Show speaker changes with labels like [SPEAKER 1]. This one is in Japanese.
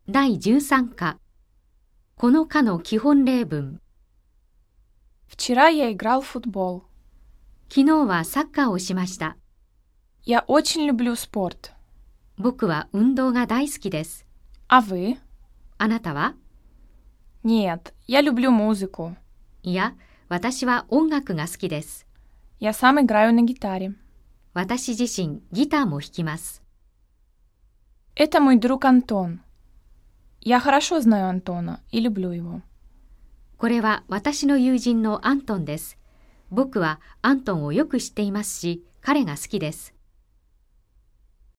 [SPEAKER 1] 第13課。この課の基本例文。
[SPEAKER 2] Вчера я играл в футбол.
[SPEAKER 1] 昨日はサッカーをしました。
[SPEAKER 2] Я очень люблю спорт.
[SPEAKER 1] 僕は運動が大好きです。
[SPEAKER 2] А вы?
[SPEAKER 1] あなたは？
[SPEAKER 2] Нет, я люблю музыку.
[SPEAKER 1] いや、私は音楽が好きです。
[SPEAKER 2] Я сам играю на гитаре.
[SPEAKER 1] 私自身ギターも弾きます。
[SPEAKER 2] Это мой друг Антон. Я хорошо знаю Антона и люблю его.
[SPEAKER 1] これは私の友人のアントンです。僕はアントンをよく知っていますし、彼が好きです。